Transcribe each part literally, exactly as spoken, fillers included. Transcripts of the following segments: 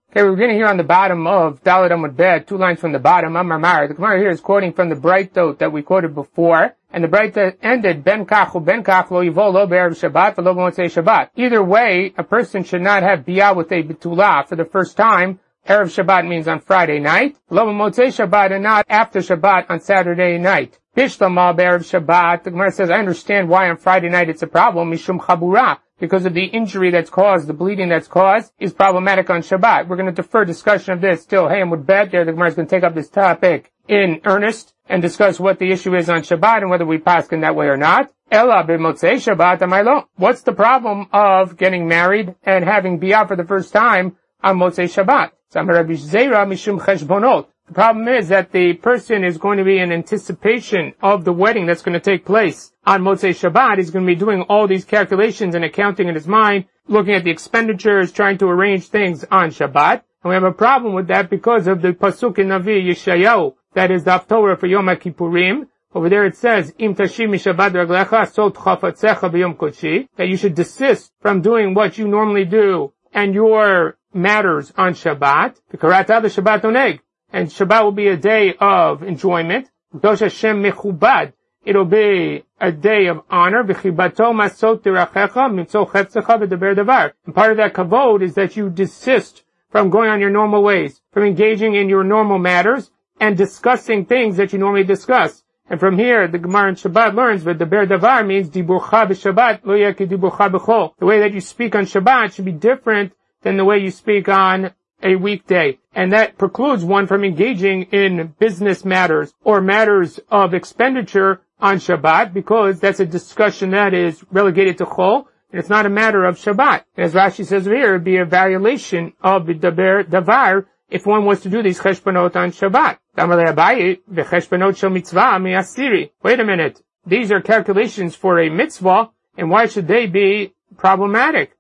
Okay, we're beginning here on the bottom of Dalet Amud Bet, two lines from the bottom. Amar Mar. The Gemara here is quoting from the Braitot that we quoted before, and the Braitot ended Ben Kach u Ben Kach lo yivo lo be'erev Shabbat v'lo b'motzei Shabbat. Either way, a person should not have biyah with a betulah for the first time. Erev Shabbat means on Friday night. V'lo b'motzei Shabbat, and not after Shabbat on Saturday night. Bishlama be'erev Shabbat. The Gemara says, I understand why on Friday night it's a problem. Mishum chabura. Because of the injury that's caused, the bleeding that's caused, is problematic on Shabbat. We're going to defer discussion of this till Hey Amud Bet. There, the Gemara is going to take up this topic in earnest and discuss what the issue is on Shabbat and whether we pass in that way or not. Ella b'motzei Shabbat amaylo. What's the problem of getting married and having biyah for the first time on Motzei Shabbat? Samar Rabbi Zera mishum cheshbonot. The problem is that the person is going to be in anticipation of the wedding that's going to take place on Motzei Shabbat. He's going to be doing all these calculations and accounting in his mind, looking at the expenditures, trying to arrange things on Shabbat. And we have a problem with that because of the Pasuk in Navi Yeshayahu, that is the Haftorah for Yom HaKippurim. Over there it says, Im tashim mishabbat raglecha sot chafatzecha b'yom kodshi, that you should desist from doing what you normally do and your matters on Shabbat. V'karata b'Shabbat oneg. And Shabbat will be a day of enjoyment. It'll be a day of honor. And part of that kavod is that you desist from going on your normal ways, from engaging in your normal matters and discussing things that you normally discuss. And from here, the Gemara in Shabbat learns that the ber davar means diburcha b'Shabbat lo yeh kediburcha b'chol. The way that you speak on Shabbat should be different than the way you speak on a weekday. And that precludes one from engaging in business matters or matters of expenditure on Shabbat, because that's a discussion that is relegated to Chol, and it's not a matter of Shabbat. And as Rashi says here, it would be a violation of the Daber Davar if one was to do these cheshbonot on Shabbat. Wait a minute. These are calculations for a mitzvah, and why should they be problematic?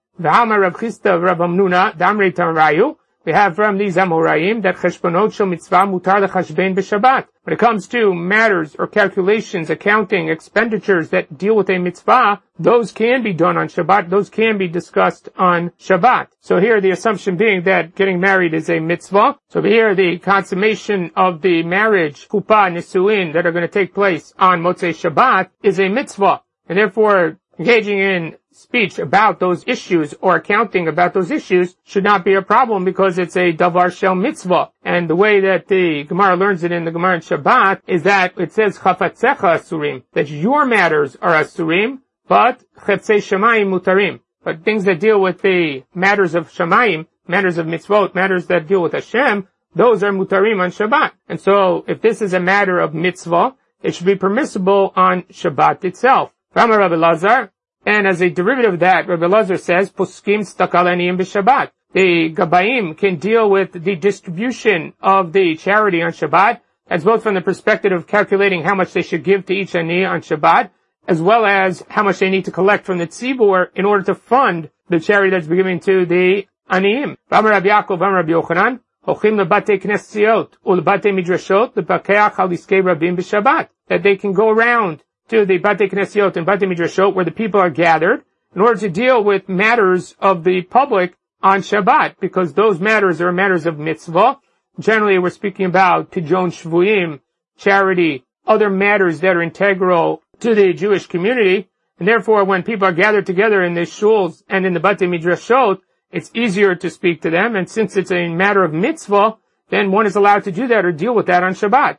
We have from these Amoraim that cheshbonot shel mitzvah mutar lechashbein b'Shabbat. When it comes to matters or calculations, accounting, expenditures that deal with a mitzvah, those can be done on Shabbat. Those can be discussed on Shabbat. So here the assumption being that getting married is a mitzvah. So here the consummation of the marriage, chuppah, nisuin, that are going to take place on Motzei Shabbat is a mitzvah. And therefore, engaging in speech about those issues or accounting about those issues should not be a problem because it's a davar shel mitzvah. And the way that the Gemara learns it in the Gemara in Shabbat is that it says chafatzecha asurim, that your matters are asurim, but chetzei shamayim mutarim. But things that deal with the matters of shamayim, matters of mitzvot, matters that deal with Hashem, those are mutarim on Shabbat. And so if this is a matter of mitzvah, it should be permissible on Shabbat itself. Rama Rabbi Lazar, and as a derivative of that, Rabbi Lazar says, Poskim stakal aniyim b'Shabbat. The Gabaim can deal with the distribution of the charity on Shabbat, as both from the perspective of calculating how much they should give to each ani on Shabbat, as well as how much they need to collect from the tzibur in order to fund the charity that's given to the aniyim. Rama Rabbi Yaakov, Rama Rabbi Yochanan, Hochim lebate knesiot, ulebate midrashot, lepakeach al iskei rabim b'Shabbat. That they can go around to the Batei Knesiot and Batei Midrashot, where the people are gathered, in order to deal with matters of the public on Shabbat, because those matters are matters of mitzvah. Generally, we're speaking about Pidyon Shvuyim, charity, other matters that are integral to the Jewish community, and therefore, when people are gathered together in the shuls and in the Batei Midrashot, it's easier to speak to them, and since it's a matter of mitzvah, then one is allowed to do that or deal with that on Shabbat.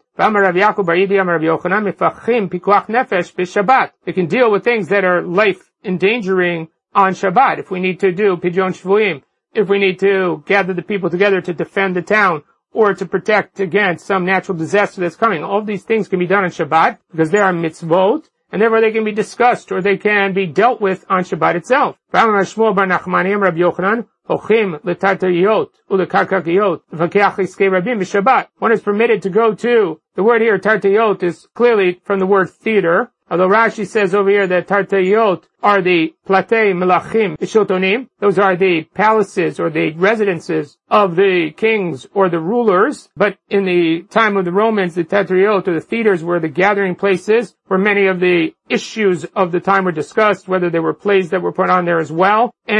They can deal with things that are life endangering on Shabbat. If we need to do Pidyon Shvuyim, if we need to gather the people together to defend the town or to protect against some natural disaster that's coming, all these things can be done on Shabbat because they are mitzvot, and therefore they can be discussed or they can be dealt with on Shabbat itself. One is permitted to go to, the word here, tartayot, is clearly from the word theater, although Rashi says over here that tartayot are the platei melachim ishotonim. Those are the palaces or the residences of the kings or the rulers. But in the time of the Romans, the tartayot or the theaters were the gathering places where many of the issues of the time were discussed, whether there were plays that were put on there as well. And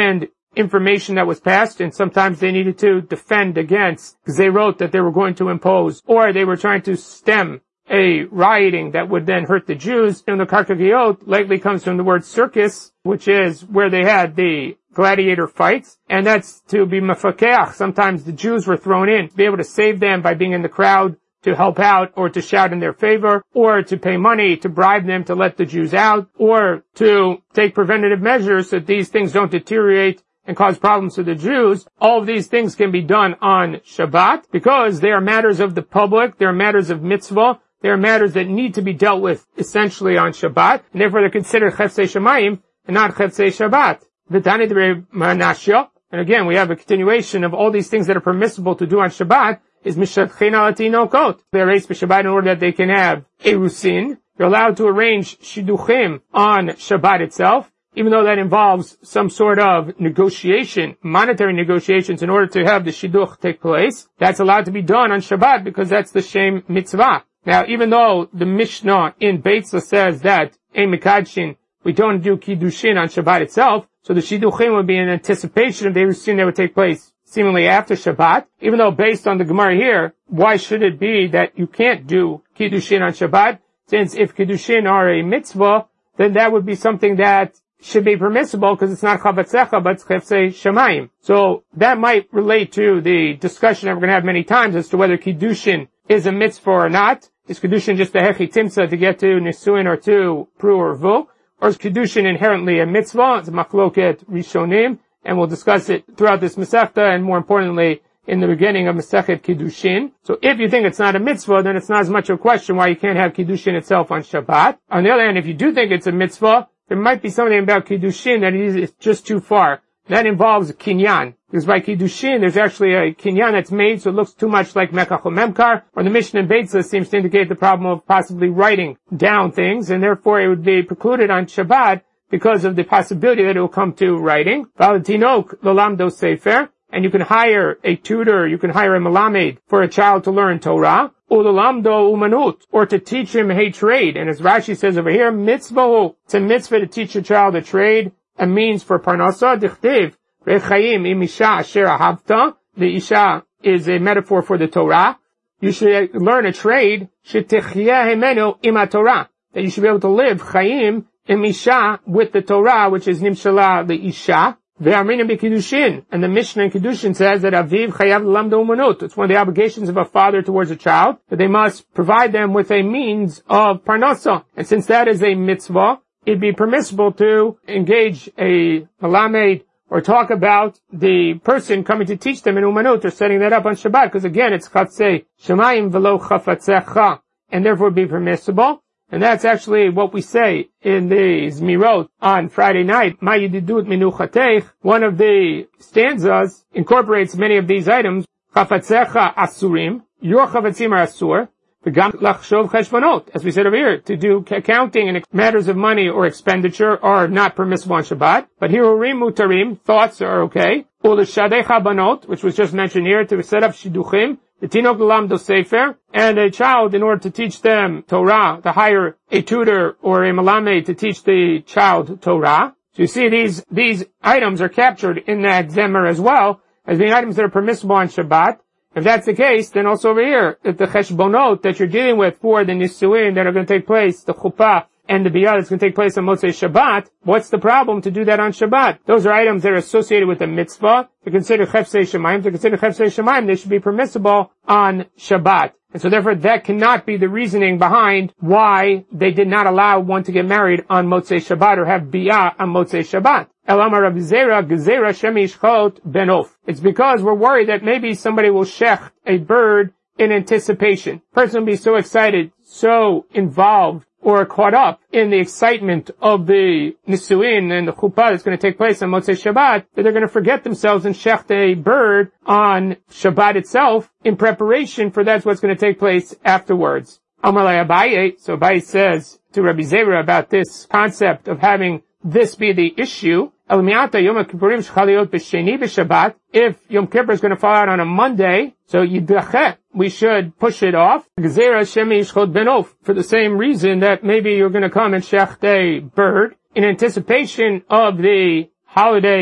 information that was passed, and sometimes they needed to defend against because they wrote that they were going to impose, or they were trying to stem a rioting that would then hurt the Jews. And the Karkagiot likely comes from the word circus, which is where they had the gladiator fights, and that's to be mefakeach. Sometimes the Jews were thrown in to be able to save them by being in the crowd to help out, or to shout in their favor, or to pay money to bribe them to let the Jews out, or to take preventative measures so that these things don't deteriorate and cause problems to the Jews. All of these things can be done on Shabbat because they are matters of the public, they are matters of mitzvah, they are matters that need to be dealt with essentially on Shabbat, and therefore they're considered chefsei shamayim and not chefsei Shabbat. V'tani d'Rei Menashe, and again we have a continuation of all these things that are permissible to do on Shabbat, is mishatchina latinokot. They're raised for Shabbat in order that they can have erusin. You're allowed to arrange shidduchim on Shabbat itself, even though that involves some sort of negotiation, monetary negotiations in order to have the shidduch take place. That's allowed to be done on Shabbat because that's the shem mitzvah. Now, even though the Mishnah in Beitzah says that ein mekadshin, we don't do kiddushin on Shabbat itself, so the shidduchim would be in anticipation of the erusin that would take place seemingly after Shabbat, even though based on the Gemara here, why should it be that you can't do Kiddushin on Shabbat? Since if Kiddushin are a mitzvah, then that would be something that should be permissible because it's not Chavatzecha, but it's Chefsei Shamayim. So that might relate to the discussion that we're going to have many times as to whether Kiddushin is a mitzvah or not. Is Kiddushin just a Hechi Timsa to get to Nisuin or to Pru or Vu? Or is Kiddushin inherently a mitzvah? It's a Machloket Rishonim. And we'll discuss it throughout this Masechta, and more importantly, in the beginning of Masechet Kiddushin. So if you think it's not a mitzvah, then it's not as much of a question why you can't have Kiddushin itself on Shabbat. On the other hand, if you do think it's a mitzvah, there might be something about Kiddushin that is just too far. That involves a kinyan. Because by Kiddushin, there's actually a kinyan that's made, so it looks too much like Mekach or Memkar, or the Mishnah in Beitzah seems to indicate the problem of possibly writing down things, and therefore it would be precluded on Shabbat, because of the possibility that it will come to writing. Valatinok lalamdo sefer, and you can hire a tutor, you can hire a malamed for a child to learn Torah. Ulalamdo umanut, or to teach him a trade. And as Rashi says over here, mitzvah, it's a mitzvah to teach a child a trade, a means for parnasa. Dichtiv rechayim im isha asher ahavta. The isha is a metaphor for the Torah. You should learn a trade, shetichya hemenu ima Torah, that you should be able to live chayim in Isha with the Torah, which is Nimshala the Isha, Ve'amrinim b'Kiddushin. And the Mishnah in Kiddushin says that Aviv chayav lamdo umanut. It's one of the obligations of a father towards a child, that they must provide them with a means of parnasa. And since that is a mitzvah, it'd be permissible to engage a malamed or talk about the person coming to teach them in umanut or setting that up on Shabbat, because again, it's chatzei shamayim velo chafatzecha, and therefore it'd be permissible. And that's actually what we say in the Zmirot on Friday night. Ma yididut minuchatech. One of the stanzas incorporates many of these items. Chafatzecha asurim. Your chavatzim are asur. V'gam lachshov cheshbonot. As we said over here, to do accounting and matters of money or expenditure are not permissible on Shabbat. But hirurim mutarim, thoughts are okay. Uleshadei chabanot, which was just mentioned here, to set up shidduchim. The tinok lamdo sefer, and a child, in order to teach them Torah, to hire a tutor or a malame to teach the child Torah. So you see these, these items are captured in that zemer as well, as being items that are permissible on Shabbat. If that's the case, then also over here, that the cheshbonot that you're dealing with for the nisuin that are going to take place, the chuppah, and the biyah that's going to take place on Motzei Shabbat, what's the problem to do that on Shabbat? Those are items that are associated with the mitzvah. To consider chefsei shamayim, to consider chefsei shamayim, they should be permissible on Shabbat. And so therefore that cannot be the reasoning behind why they did not allow one to get married on Motzei Shabbat or have biyah on Motzei Shabbat. Elama Rabbi Zera, Gezerah Shemishchot Benof. It's because we're worried that maybe somebody will shech a bird in anticipation. Person will be so excited, so involved, or caught up in the excitement of the Nisuin and the Chuppah that's going to take place on Motzei Shabbat, that they're going to forget themselves and shecht a bird on Shabbat itself in preparation for that's what's going to take place afterwards. Amalei Abaye, so Abaye says to Rabbi Zera about this concept of having this be the issue. El mi'ata Yom Kippurim shchaliot b'sheni b'Shabbat. If Yom Kippur is going to fall out on a Monday, so yidachet, we should push it off. Gezerah shemi yishchot benof, for the same reason that maybe you're going to come and shecht a bird in anticipation of the holiday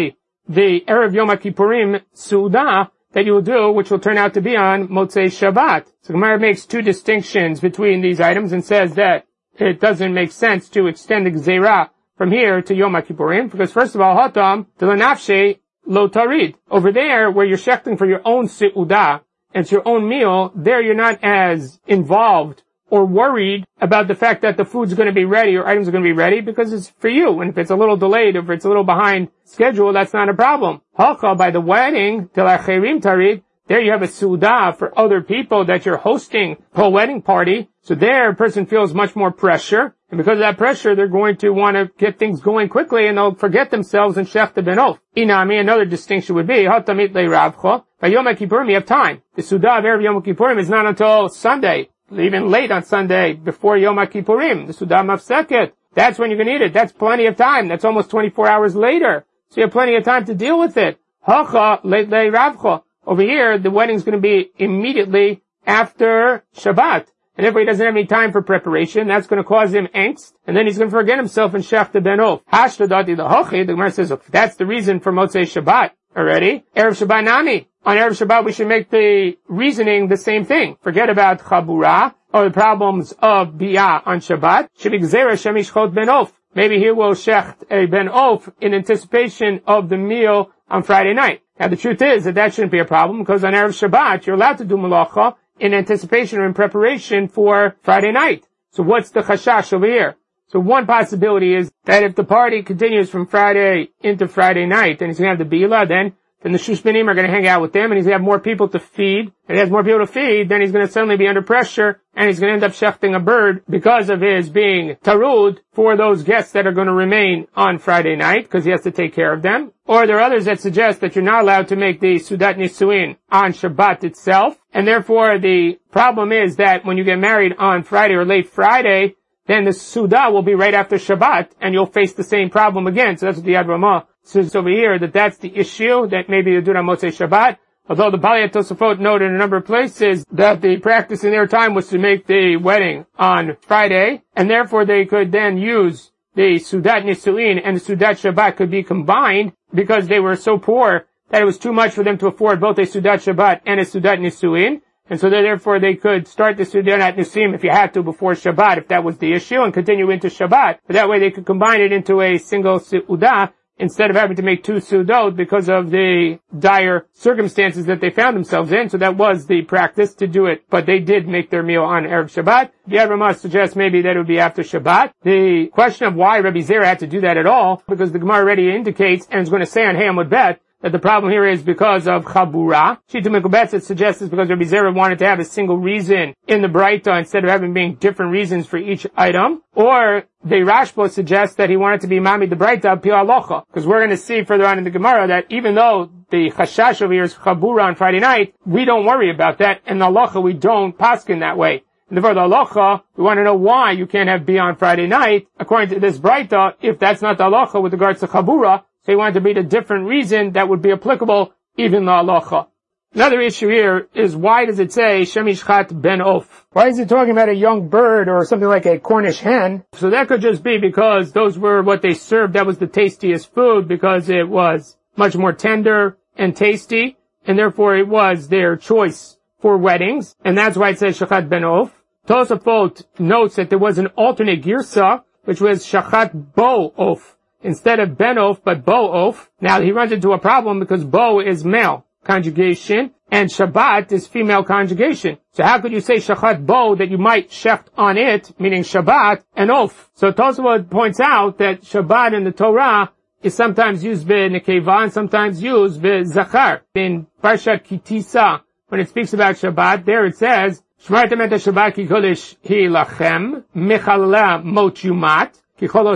the Erev Yom Kippurim Su'udah that you will do, which will turn out to be on Motzei Shabbat. So Gemara makes two distinctions between these items and says that it doesn't make sense to extend the Gzeirah from here to Yom Kippurim, because first of all, Hatam, Delanafshe, Lo Tarid. Over there, where you're shechting for your own Su'udah, and it's your own meal, there you're not as involved or worried about the fact that the food's going to be ready or items are going to be ready because it's for you. And if it's a little delayed, if it's a little behind schedule, that's not a problem. Halcha, by the wedding, Tel Acherim Tarid, there you have a Su'udah for other people that you're hosting a wedding party. So there a person feels much more pressure. And because of that pressure, they're going to want to get things going quickly and they'll forget themselves and shech the benof. Inami, another distinction would be, Hatamit le Ravcha. By Yom Kippurim, you have time. The Su'udah of Erev Yom Kippurim is not until Sunday, even late on Sunday, before Yom Kippurim. The Su'udah Mafseket. That's when you're going to eat it. That's plenty of time. That's almost twenty-four hours later. So you have plenty of time to deal with it. Hacha le Ravcha. Over here, the wedding's going to be immediately after Shabbat. And if he doesn't have any time for preparation, that's going to cause him angst, and then he's going to forget himself and shech the benof. Hashtadati the hochi, the Gemara says, that's the reason for Motzei Shabbat already. Erev Shabbat nami. On Erev Shabbat, we should make the reasoning the same thing. Forget about Chabura, or the problems of Biyah on Shabbat. Shebigzera shemishchot benof. Maybe he will shecht a benof in anticipation of the meal on Friday night. Now the truth is that that shouldn't be a problem, because on Erev Shabbat, you're allowed to do malacha in anticipation or in preparation for Friday night. So what's the chashash over here? So one possibility is that if the party continues from Friday into Friday night, and he's going to have the Bila, then then the Shushbanim are going to hang out with them, and he's going to have more people to feed. And he has more people to feed, then he's going to suddenly be under pressure, and he's going to end up shechting a bird because of his being tarud for those guests that are going to remain on Friday night, because he has to take care of them. Or there are others that suggest that you're not allowed to make the Sudat Nisuin on Shabbat itself, and therefore the problem is that when you get married on Friday or late Friday, then the Suda will be right after Shabbat, and you'll face the same problem again. So that's what the Yad Ramah says over here, that that's the issue, that maybe you do it on Motzei Shabbat. Although the Balei Tosafot noted in a number of places that the practice in their time was to make the wedding on Friday, and therefore they could then use the Sudat Nisuin and the Sudat Shabbat could be combined because they were so poor that it was too much for them to afford both a Sudat Shabbat and a Sudat Nisuin. And so therefore they could start the Sudat Nisim if you had to before Shabbat, if that was the issue, and continue into Shabbat. But that way they could combine it into a single Su'udah instead of having to make two Su'udot because of the dire circumstances that they found themselves in. So that was the practice to do it. But they did make their meal on Erev Shabbat. The Yad Ramah suggests maybe that it would be after Shabbat. The question of why Rabbi Zera had to do that at all, because the Gemara already indicates, and is going to say on Hamud Bet, that the problem here is because of Chabura. Shita Mekubetz suggests it's because Rabbi Zera wanted to have a single reason in the Braita instead of having being different reasons for each item. Or the Rashba suggests that he wanted to be Mami the Braita Pi Alocha. Because we're going to see further on in the Gemara that even though the Chashash over here is Chabura on Friday night, we don't worry about that. And the Alocha, we don't paskin that way. And therefore the Alocha, we want to know why you can't have Bi on Friday night, according to this Braita, if that's not the Alocha with regards to Chabura. So he wanted to be a different reason that would be applicable, even the halacha. Another issue here is, why does it say Shemishchat ben Of? Why is it talking about a young bird or something like a Cornish hen? So that could just be because those were what they served. That was the tastiest food because it was much more tender and tasty, and therefore it was their choice for weddings. And that's why it says Shachat ben Of. Tosafot notes that there was an alternate girsa, which was Shachat bo Of. Instead of Benof, but Bo'of. Now, he runs into a problem because Bo is male conjugation, and Shabbat is female conjugation. So how could you say Shachat Bo that you might shecht on it, meaning Shabbat, and Of? So Tosafot points out that Shabbat in the Torah is sometimes used by Nekeva and sometimes used by Zachar. In Parshat Kitisa, when it speaks about Shabbat, there it says, Shmartem et Shabbat ki kodesh hi lachem, mechalala mot yumat, so over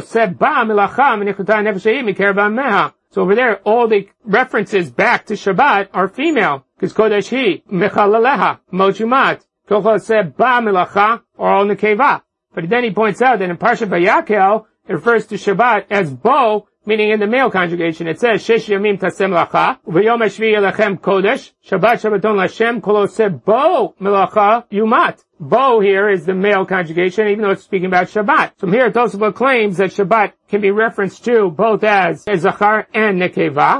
there, all the references back to Shabbat are female. Because Kodesh Hi, Mechalaleha, Mochumat, Kochol Ba Milacha, or all Nekeva. But then he points out that in Parshat Vayakel, it refers to Shabbat as Bo, meaning in the male conjugation. It says, Shesh Yamim Tasem Lacha, V'yom Hashvi Elechem Kodesh, Shabbat Shabbaton Lashem, Kol Oseh Bo Milacha Yumat. Bo here is the male conjugation, even though it's speaking about Shabbat. So here Tosafot claims that Shabbat can be referenced to both as Zachar and Nekeva.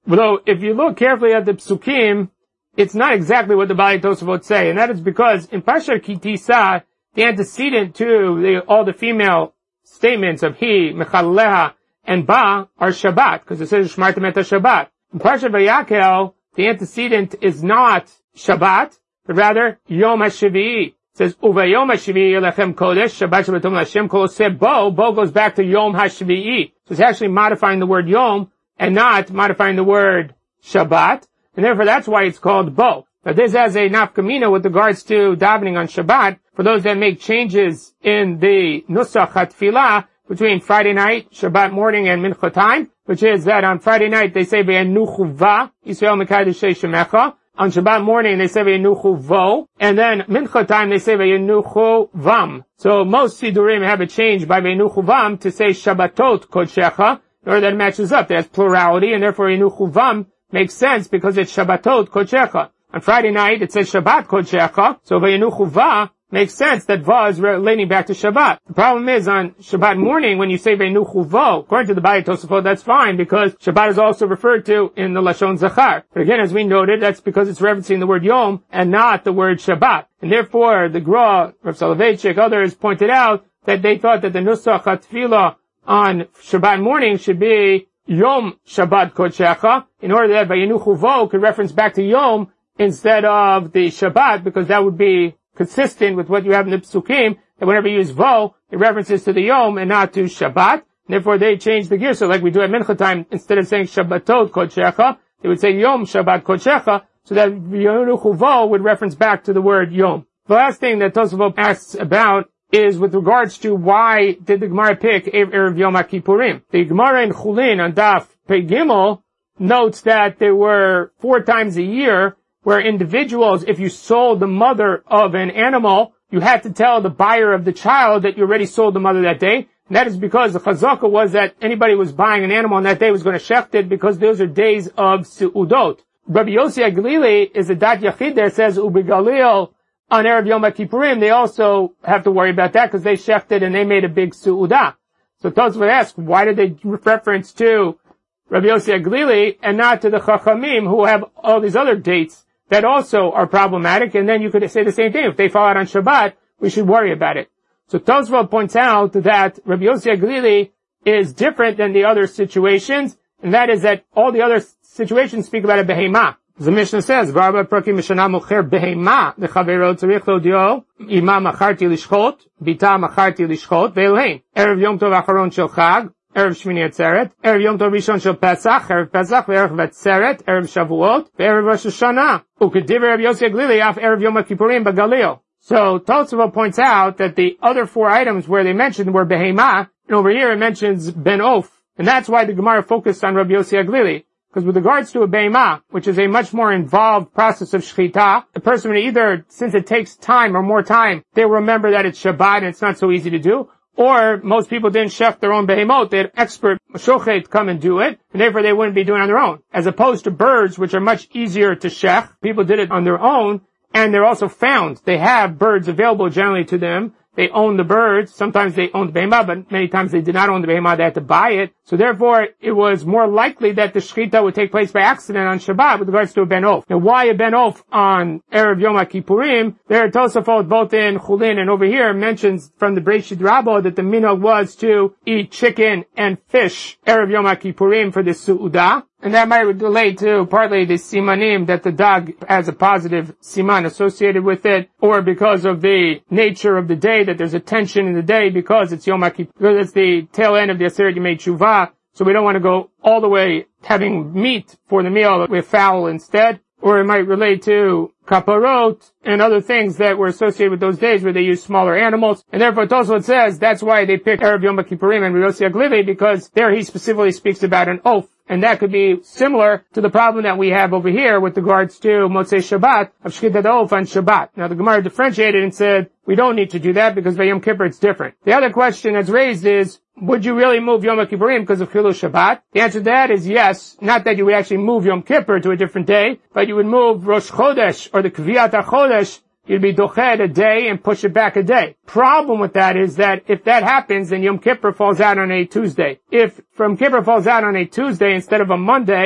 Although, if you look carefully at the psukim, it's not exactly what the Baalei Tosafot say, and that is because in Parshat Ki Tisa, the antecedent to the, all the female statements of he, Mechaleleha, and Ba are Shabbat, because it says Shmartem et Shabbat. In Parshat Vayakel, the antecedent is not Shabbat, but rather Yom HaShavi'i. It says, Uvayom HaShavi'i Elechem Kodesh, Shabbat Shabbatom Lashem Kol Oseh Bo. Bo goes back to Yom HaShavi'i. So it's actually modifying the word Yom, and not modifying the word Shabbat, and therefore that's why it's called Bo. But this has a nafkamina with regards to davening on Shabbat, for those that make changes in the Nusach HaTfilah between Friday night, Shabbat morning, and Mincha time, which is that on Friday night they say Ve'enuchu Va, Yisrael Mekadeshei Shemecha. On Shabbat morning they say Ve'enuchu Vo, and then Mincha time they say Ve'enuchu Vam. So most Sidurim have it changed by Ve'enuchu Vam to say Shabbatot Kodshecha, or that matches up. There's plurality, and therefore Ve'enuchu Vam makes sense because it's Shabbatot Kodshecha. On Friday night it says Shabbat Kodshecha, so Ve'enuchu Va makes sense that Va is relating back to Shabbat. The problem is on Shabbat morning when you say Ve'enuchu Vo, according to the Baalei Tosafot, that's fine because Shabbat is also referred to in the Lashon Zachar. But again, as we noted, that's because it's referencing the word Yom and not the word Shabbat. And therefore, the Gra, Rav Soloveitchik, others pointed out that they thought that the Nusach HaTfilah on Shabbat morning should be Yom Shabbat Kodshecha, in order that Ve'enuchu Vo could reference back to Yom instead of the Shabbat, because that would be consistent with what you have in the Psukim, that whenever you use Vo, it references to the Yom and not to Shabbat. Therefore, they changed the gear. So like we do at Mincha time, instead of saying Shabbatot Kodshecha, they would say Yom Shabbat Kodshecha, so that Ve'enuchu Vo would reference back to the word Yom. The last thing that Tosafot asks about is with regards to why did the Gemara pick Erev Yom HaKippurim. The Gemara in Chulin on Daf Pei Gimel notes that there were four times a year where individuals, if you sold the mother of an animal, you had to tell the buyer of the child that you already sold the mother that day. And that is because the chazaka was that anybody who was buying an animal on that day was going to shecht it, because those are days of seudot. Rabbi Yossi HaGlili is a dat yachid there, says Ubegalil on Erev Yom HaKippurim, they also have to worry about that because they shechted and they made a big seudah. So Tosfot asks, why did they reference to Rabbi Yossi HaGlili and not to the Chachamim who have all these other dates that also are problematic? And then you could say the same thing. If they fall out on Shabbat, we should worry about it. So Tosfot points out that Rabbi Yossi HaGlili is different than the other situations, and that is that all the other situations speak about a behemah. The Mishnah says, "V'arba prakim mishana mocher behemah lechavero tzarich lodio ima macharti lishchot bita macharti lishchot ve'elhein erev Yom Tov acharon shel Chag erev Shmini Atzeret erev Yom Tov Rishon shel Pesach erev Pesach ve'erev Atzeret erev Shavuot ve'erev Rosh Hashanah u'kediv Rabbi Yossi HaGlili af erev Yom HaKippurim b'Galil." So Tosfot points out that the other four items where they mentioned were behemah, and over here it mentions ben of, and that's why the Gemara focused on Rabbi Yossi HaGlili. Because with regards to a behemah, which is a much more involved process of shechita, the person would either, since it takes time or more time, they remember that it's Shabbat and it's not so easy to do, or most people didn't shech their own behemot, they had expert shochet come and do it, and therefore they wouldn't be doing it on their own. As opposed to birds, which are much easier to shech, people did it on their own, and they're also found. They have birds available generally to them. They own the birds. Sometimes they own the behemah, but many times they did not own the behemah. They had to buy it. So therefore, it was more likely that the shechita would take place by accident on Shabbat with regards to a ben of. Now, why a ben of on Erev Yom HaKippurim? There are Tosafot both in Chulin and over here mentions from the Breshit Rabbah that the minhag was to eat chicken and fish Erev Yom HaKippurim for the su'udah. And that might relate to partly the simanim that the dog has a positive siman associated with it, or because of the nature of the day, that there's a tension in the day because it's Yom HaKippur, because it's the tail end of the Aseret Yemei Teshuvah, so we don't want to go all the way having meat for the meal with fowl instead. Or it might relate to kaparot and other things that were associated with those days where they use smaller animals. And therefore Tosfot says that's why they picked Erev Yom HaKippurim and Rabbi Yossi HaGlili, because there he specifically speaks about an oath. And that could be similar to the problem that we have over here with regards to Motzei Shabbat, of Shchitat Oaf on Shabbat. Now the Gemara differentiated and said, we don't need to do that because by Yom Kippur it's different. The other question that's raised is, would you really move Yom HaKippurim because of Chilul Shabbat? The answer to that is yes. Not that you would actually move Yom Kippur to a different day, but you would move Rosh Chodesh or the Kviyat HaChodesh. You'd be doched a day and push it back a day. Problem with that is that if that happens, then Yom Kippur falls out on a Tuesday. If from Kippur falls out on a Tuesday instead of a Monday,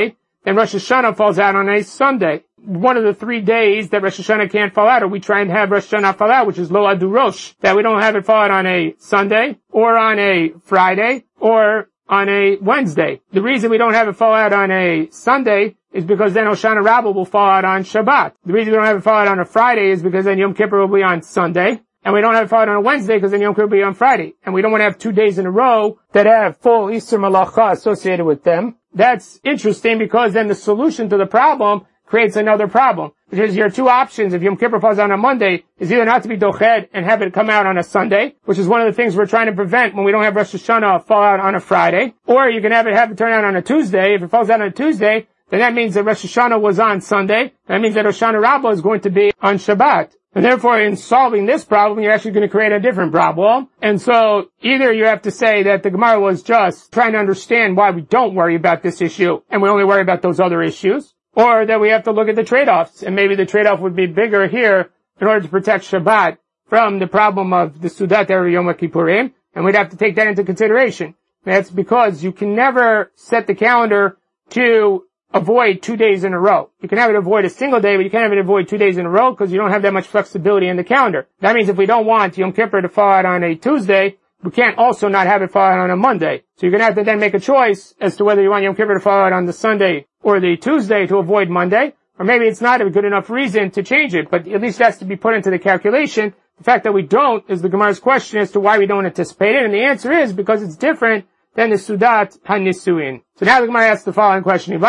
then Rosh Hashanah falls out on a Sunday. One of the three days that Rosh Hashanah can't fall out, or we try and have Rosh Hashanah fall out, which is Lo Adu Rosh, that we don't have it fall out on a Sunday, or on a Friday, or on a Wednesday. The reason we don't have it fall out on a Sunday is because then Hoshana Rabbah will fall out on Shabbat. The reason we don't have it fall out on a Friday is because then Yom Kippur will be on Sunday. And we don't have it fall out on a Wednesday because then Yom Kippur will be on Friday. And we don't want to have two days in a row that have full Easter Malacha associated with them. That's interesting because then the solution to the problem creates another problem. Because your two options, if Yom Kippur falls out on a Monday, is either not to be doched and have it come out on a Sunday, which is one of the things we're trying to prevent when we don't have Rosh Hashanah fall out on a Friday, or you can have it have it turn out on a Tuesday. If it falls out on a Tuesday, then that means that Rosh Hashanah was on Sunday. That means that Hoshana Rabbah is going to be on Shabbat. And therefore, in solving this problem, you're actually going to create a different problem. And so, either you have to say that the Gemara was just trying to understand why we don't worry about this issue, and we only worry about those other issues, or that we have to look at the trade-offs, and maybe the trade-off would be bigger here in order to protect Shabbat from the problem of the Sudat Erev Yom Kippurim, and we'd have to take that into consideration. That's because you can never set the calendar to avoid two days in a row. You can have it avoid a single day, but you can't have it avoid two days in a row because you don't have that much flexibility in the calendar. That means if we don't want Yom Kippur to fall out on a Tuesday, we can't also not have it fall out on a Monday. So you're going to have to then make a choice as to whether you want Yom Kippur to fall out on the Sunday or the Tuesday to avoid Monday, or maybe it's not a good enough reason to change it, but at least it has to be put into the calculation. The fact that we don't is the Gemara's question as to why we don't anticipate it, and the answer is because it's different than the Sudat HaNisuin. So now the Gemara asks the following question.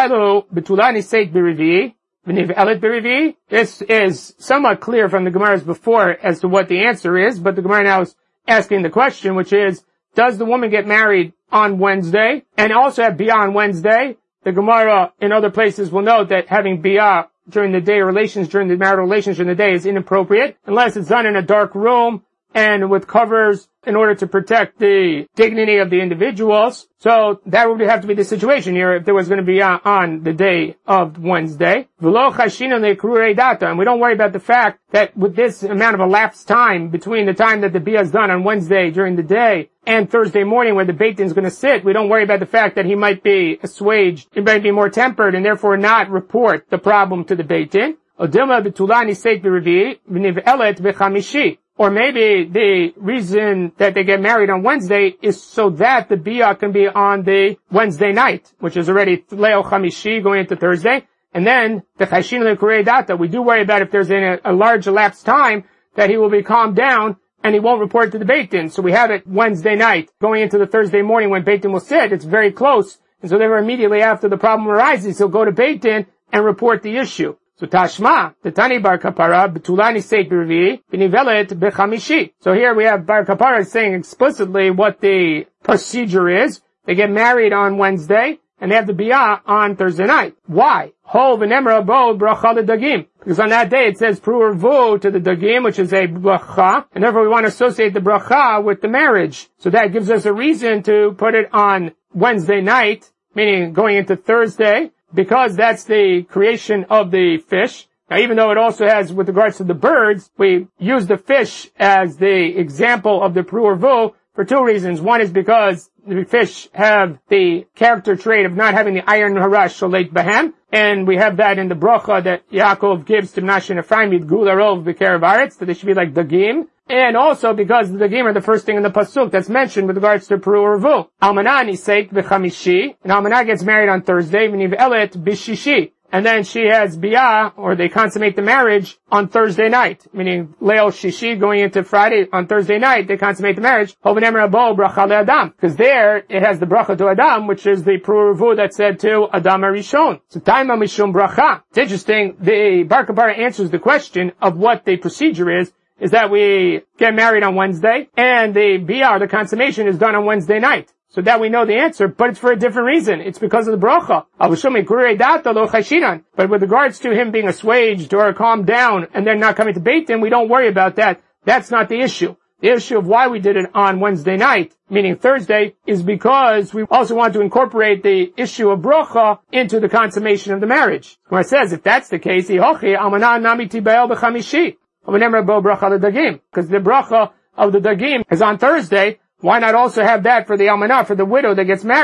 This is somewhat clear from the Gemara's before as to what the answer is, but the Gemara now is asking the question, which is, does the woman get married on Wednesday and also have Biyah on Wednesday? The Gemara in other places will note that having Biyah during the day, relations during the marital relations during the day is inappropriate unless it's done in a dark room and with covers in order to protect the dignity of the individuals. So that would have to be the situation here if there was going to be on, on the day of Wednesday. And we don't worry about the fact that with this amount of elapsed time between the time that the biyah is done on Wednesday during the day and Thursday morning where the Beit Din is going to sit, we don't worry about the fact that he might be assuaged, he might be more tempered and therefore not report the problem to the Beit Din. Or maybe the reason that they get married on Wednesday is so that the biyah can be on the Wednesday night, which is already Leo Chamishi going into Thursday. And then the Chashin Lekurei Data, we do worry about if there's a, a large elapsed time that he will be calmed down and he won't report to the Beit Din. So we have it Wednesday night going into the Thursday morning when Beit Din will sit. It's very close. And so therefore immediately after the problem arises, he'll go to Beit Din and report the issue. So Tashma, the Tani Bar Kapara, Betulani Seit B'Revi'i, B'Nivelet B'Chamishi. So here we have Bar Kapara saying explicitly what the procedure is. They get married on Wednesday, and they have the Biyah on Thursday night. Why? Ho v'nemra bo bracha l'dagim. Because on that day it says Pru Urvu to the Dagim, which is a bracha, and therefore we want to associate the bracha with the marriage. So that gives us a reason to put it on Wednesday night, meaning going into Thursday, because that's the creation of the fish. Now, even though it also has, with regards to the birds, we use the fish as the example of the Pru Urvu for two reasons. One is because the fish have the character trait of not having the iron harash sholeit bahem, and we have that in the bracha that Yaakov gives to Menashe and Ephraim, Yidgul Arov B'Kerev Aretz, that they should be like Dagim. And also because the Dagim are the first thing in the Pasuk that's mentioned with regards to Pru Urvu. Almanah niseit b'chamishi, and Almanah gets married on Thursday, v'niv elet b'shishi. And then she has Biyah, or they consummate the marriage, on Thursday night. Meaning, Leil Shishi going into Friday, on Thursday night, they consummate the marriage. Hovenem Rabo bracha le'adam. Because there, it has the bracha to Adam, which is the Pru Urvu that said to Adam HaRishon. So, Taima Mishum bracha. It's interesting, the Bar Kapara answers the question of what the procedure is, is that we get married on Wednesday, and the Biyah, the consummation, is done on Wednesday night. So that we know the answer, but it's for a different reason. It's because of the bracha. But with regards to him being assuaged or calmed down and then not coming to Beit Din, we don't worry about that. That's not the issue. The issue of why we did it on Wednesday night, meaning Thursday, is because we also want to incorporate the issue of bracha into the consummation of the marriage. Where it says, if that's the case, because the bracha of the Dagim is on Thursday, why not also have that for the almanah, for the widow that gets married?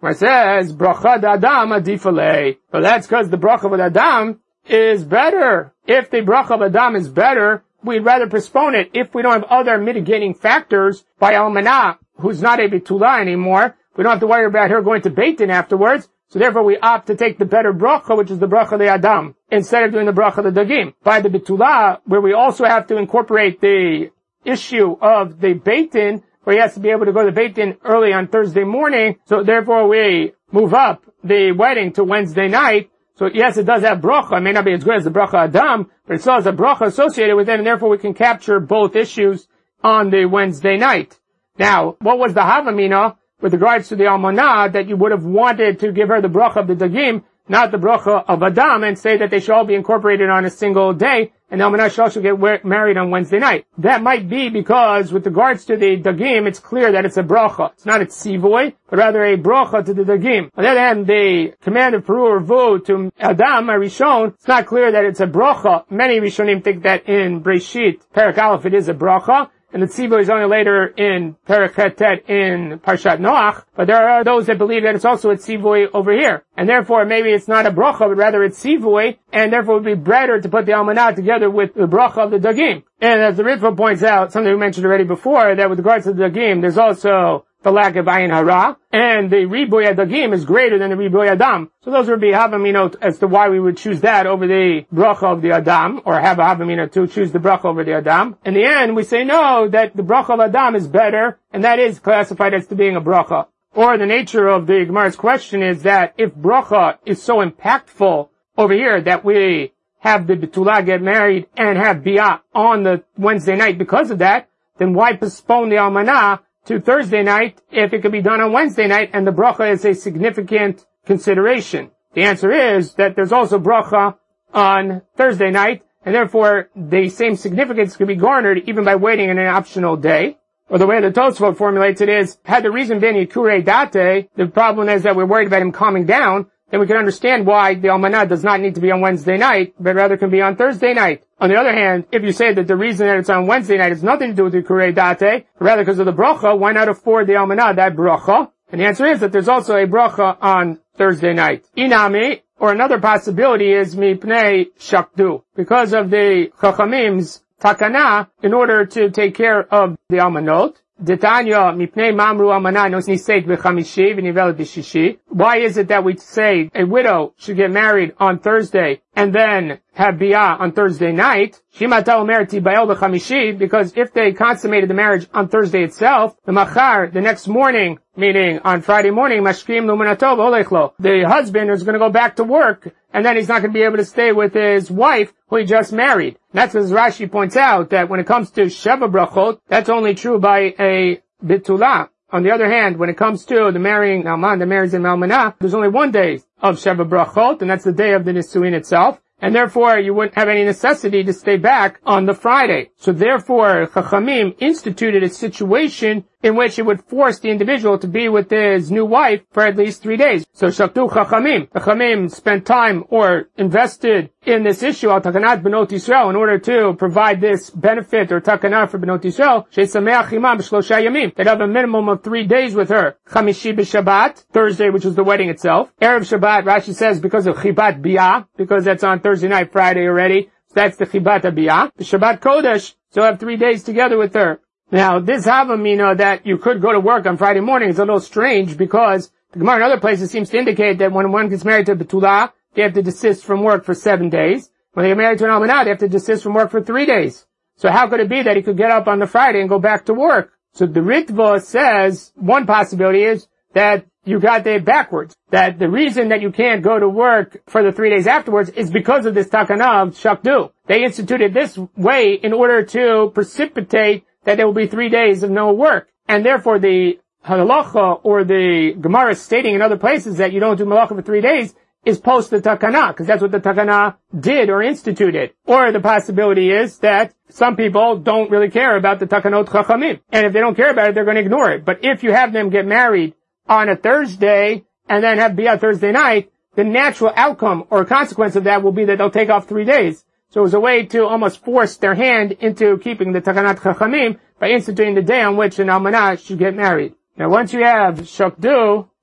where it says, bracha d'adam adifalei. But that's because the bracha of adam is better. If the bracha of adam is better, we'd rather postpone it if we don't have other mitigating factors by almanah, who's not a betula anymore. We don't have to worry about her going to Beit Din afterwards. So therefore we opt to take the better bracha, which is the bracha de Adam, instead of doing the bracha de Dagim. By the Betula, where we also have to incorporate the issue of the Beit Din, where he has to be able to go to the Beit Din early on Thursday morning. So therefore we move up the wedding to Wednesday night. So yes, it does have bracha. It may not be as good as the bracha Adam, but it still has a bracha associated with it, and therefore we can capture both issues on the Wednesday night. Now, what was the Havamina with regards to the almanah that you would have wanted to give her the bracha of the Dagim, not the bracha of Adam, and say that they should all be incorporated on a single day, and the almanah should also get married on Wednesday night? That might be because with regards to the Dagim, it's clear that it's a bracha. It's not a tzivoy, but rather a bracha to the Dagim. On the other hand, the command of Peru or Vu to Adam, a Rishon, it's not clear that it's a bracha. Many Rishonim think that in Breshit, Perek Aleph, it is a bracha. And the tzivoy is only later in Perek Chetet in Parshat Noach, but there are those that believe that it's also a tzivoy over here. And therefore, maybe it's not a bracha, but rather it's tzivoy, and therefore it would be better to put the almanah together with the bracha of the Dagim. And as the Ritva points out, something we mentioned already before, that with regards to the Dagim, there's also the lack of ayin hara, and the riboy Dagim is greater than the riboy Adam. So those would be havaminot as to why we would choose that over the bracha of the Adam, or have a havamina to choose the bracha over the Adam. In the end, we say no, that the bracha of Adam is better, and that is classified as to being a bracha. Or the nature of the Gemara's question is that if bracha is so impactful over here that we have the betula get married and have biyah on the Wednesday night because of that, then why postpone the almanah to Thursday night if it could be done on Wednesday night and the bracha is a significant consideration? The answer is that there's also bracha on Thursday night, and therefore the same significance could be garnered even by waiting in an optional day. Or the way the Tosfot formulates it is, had the reason been Yikurei Date, the problem is that we're worried about him calming down, then we can understand why the almanah does not need to be on Wednesday night, but rather can be on Thursday night. On the other hand, if you say that the reason that it's on Wednesday night has nothing to do with the Yikurei Date, but rather because of the bracha, why not afford the almanah that bracha? And the answer is that there's also a bracha on Thursday night. Inami, or another possibility is mipnei shakdu, because of the Chachamim's takana, in order to take care of the almanot. Detanya mipnei mamru almanah nos niseit b'chamishi v'nivelet b'shishi. Why is it that we say a widow should get married on Thursday and then have biyah on Thursday night? Shimata omer tibayel b'chamishi, because if they consummated the marriage on Thursday itself, the machar, the next morning, meaning on Friday morning, mashkim luminato v'olechlo, the husband is going to go back to work, and then he's not going to be able to stay with his wife who he just married. And that's as Rashi points out, that when it comes to Sheva Brachot, that's only true by a Bitula. On the other hand, when it comes to the marrying Alman, the marries in Almanah, there's only one day of Sheva Brachot, and that's the day of the Nisuin itself. And therefore, you wouldn't have any necessity to stay back on the Friday. So therefore, Chachamim instituted a situation in which it would force the individual to be with his new wife for at least three days. So Shaktu Chachamim. Chachamim spent time or invested in this issue, al takanat Benot Yisrael, in order to provide this benefit or takanat for Benot Yisrael, she'sameach imam b'shlosha yamim. They'd have a minimum of three days with her. Chamishi b'Shabbat, Thursday, which was the wedding itself. Erev Shabbat, Rashi says, because of Chibat Biyah, because that's on Thursday night, Friday already. So that's the Chibat Biyah. The Shabbat Kodesh, so have three days together with her. Now, this Havamina that you could go to work on Friday morning is a little strange, because the Gemara in other places seems to indicate that when one gets married to Betula, they have to desist from work for seven days. When they get married to an almanah, they have to desist from work for three days. So how could it be that he could get up on the Friday and go back to work? So the Ritva says one possibility is that you got it backwards. That the reason that you can't go to work for the three days afterwards is because of this takana of Shakdu. They instituted this way in order to precipitate that there will be three days of no work. And therefore the halacha or the Gemara stating in other places that you don't do malacha for three days is post the takana, because that's what the takana did or instituted. Or the possibility is that some people don't really care about the takanot chachamim, and if they don't care about it, they're going to ignore it. But if you have them get married on a Thursday and then have biyah Thursday night, the natural outcome or consequence of that will be that they'll take off three days. So it was a way to almost force their hand into keeping the takanat chachamim by instituting the day on which an almanah should get married. Now once you have shakdu,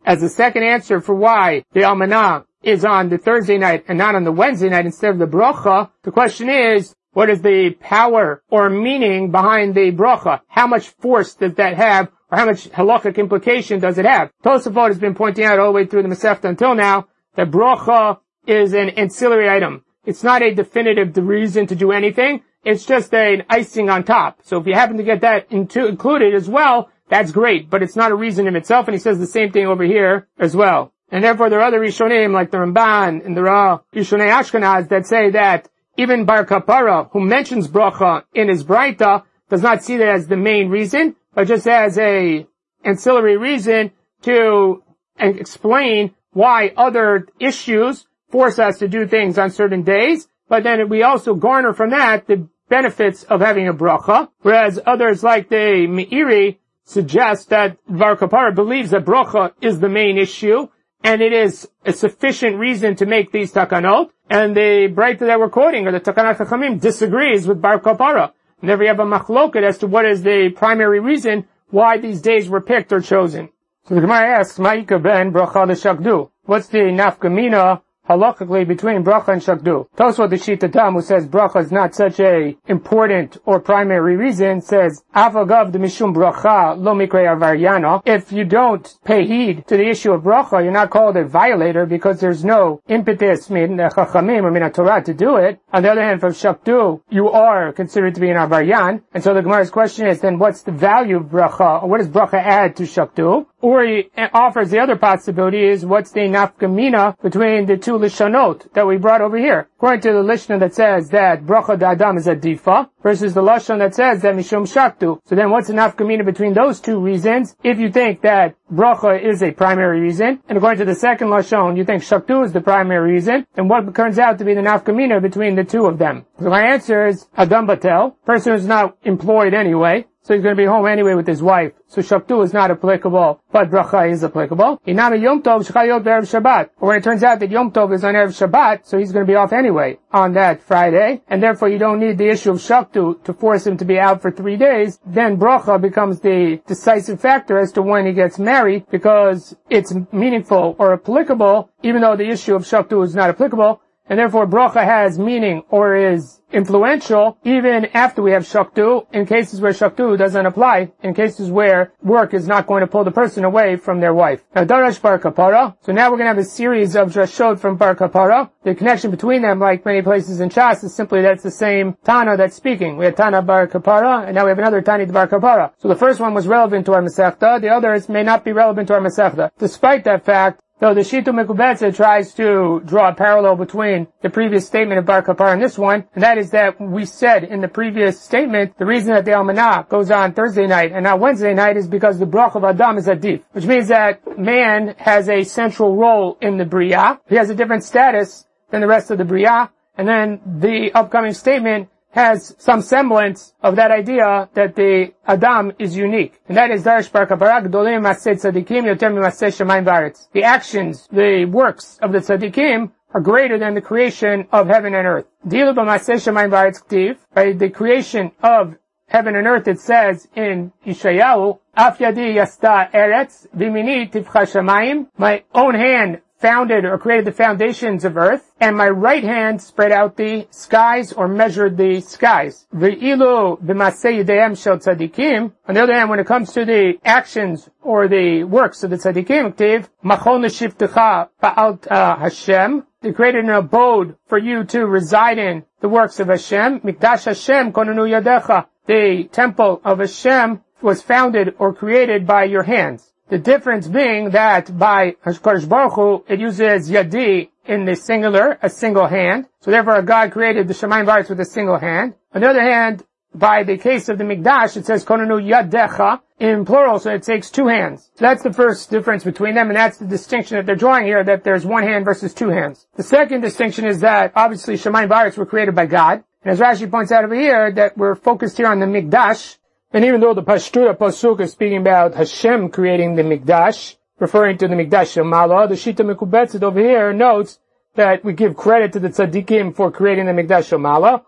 as the second answer for why the almanah is on the Thursday night and not on the Wednesday night instead of the bracha, the question is, what is the power or meaning behind the bracha? How much force does that have, or how much halakhic implication does it have? Tosafot has been pointing out all the way through the Masechta until now that bracha is an ancillary item. It's not a definitive reason to do anything. It's just an icing on top. So if you happen to get that into, included as well, that's great. But it's not a reason in itself, and he says the same thing over here as well. And therefore there are other Rishonim like the Ramban and the Ra Rishonei Ashkenaz that say that even Bar Kapara, who mentions bracha in his Braita, does not see that as the main reason, but just as a ancillary reason to explain why other issues force us to do things on certain days, but then we also garner from that the benefits of having a bracha, whereas others like the Meiri suggest that Bar Kapara believes that bracha is the main issue, and it is a sufficient reason to make these takanot, and the Braita that we're quoting, or the Takanat Chachamim, disagrees with Bar Kapara. And therefore you have a machloket as to what is the primary reason why these days were picked or chosen. So the Gemara asks, Ma'ika ben bracha l'shakdu? What's the nafkamina halachically between bracha and shakdu? Tosfot the Shita Tam, who says bracha is not such a important or primary reason, says avagav de mishum bracha lo mikrei avaryana. If you don't pay heed to the issue of bracha, you're not called a violator because there's no impetus min chachamim or min Torah to do it. On the other hand, from shakdu, you are considered to be an avaryan. And so the Gemara's question is, then what's the value of bracha, or what does bracha add to shakdu? Or he offers the other possibility is, what's the nafkamina between the two lishonot that we brought over here? According to the lishon that says that bracha da'adam is adifa, versus the lashon that says that mishum shaktu. So then what's the nafkamina between those two reasons? If you think that bracha is a primary reason, and according to the second lashon, you think shaktu is the primary reason, then what turns out to be the nafkamina between the two of them? So my answer is adam batel, person who's not employed anyway, so he's going to be home anyway with his wife. So shaktu is not applicable, but bracha is applicable. Inami Yom Tov shchayot be'erev Shabbat. Or when it turns out that Yom Tov is on erev Shabbat, so he's going to be off anyway on that Friday, and therefore you don't need the issue of shaktu to force him to be out for three days. Then bracha becomes the decisive factor as to when he gets married, because it's meaningful or applicable, even though the issue of shaktu is not applicable. And therefore bracha has meaning or is influential even after we have shaktu, in cases where shaktu doesn't apply, in cases where work is not going to pull the person away from their wife. Now darash bar kapara. So now we're going to have a series of drashot from bar kapara. The connection between them, like many places in Shas, is simply that it's the same Tana that's speaking. We had Tana bar kapara, and now we have another Tani bar kapara. So the first one was relevant to our Masechta, the others may not be relevant to our Masechta. Despite that fact, though the Shita Mekubetza tries to draw a parallel between the previous statement of Bar Kapar and this one, and that is that we said in the previous statement, the reason that the Almanah goes on Thursday night and not Wednesday night is because the Brach of Adam is Adif, which means that man has a central role in the Bria. He has a different status than the rest of the Bria, and then the upcoming statement has some semblance of that idea that the Adam is unique. And that is Darash Bar Kapara Gdolim Maseh Tzadikim Yoter Mimaseh Shamayim V'Aretz. The actions, the works of the Tzadikim are greater than the creation of heaven and earth. Dilu B'Maseh Shamayim V'Aretz K'tiv. By the creation of heaven and earth, it says in Yeshayahu, Af Yadi Yasta Eretz V'Mini Tivcha Shamayim. My own hand founded or created the foundations of earth, and my right hand spread out the skies or measured the skies. Ve'ilu b'maseh yedayim shel tzadikim. On the other hand, when it comes to the actions or the works of the tzadikim, k'tiv machon l'shivtecha ba'alt Hashem. They created an abode for you to reside in, the works of Hashem. Mikdash Hashem konenu yadecha. The temple of Hashem was founded or created by your hands. The difference being that by HaKadosh Baruch Hu, it uses yadi in the singular, a single hand. So therefore God created the Shamayim V'Aretz with a single hand. On the other hand, by the case of the Mikdash, it says konenu yadecha in plural, so it takes two hands. So that's the first difference between them, and that's the distinction that they're drawing here, that there's one hand versus two hands. The second distinction is that obviously Shamayim V'Aretz were created by God. And as Rashi points out over here, that we're focused here on the Mikdash. And even though the Pashtura Pasuk is speaking about Hashem creating the Mikdash, referring to the Mikdash Shemala, the Shita Mekubetzet over here notes that we give credit to the Tzadikim for creating the Mikdash Shemala,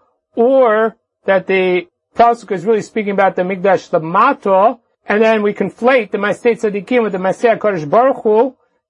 or that the Pasuk is really speaking about the Mikdash Lamato, and then we conflate the Maseh Tzadikim with the Maseh HaKadosh Baruch Hu,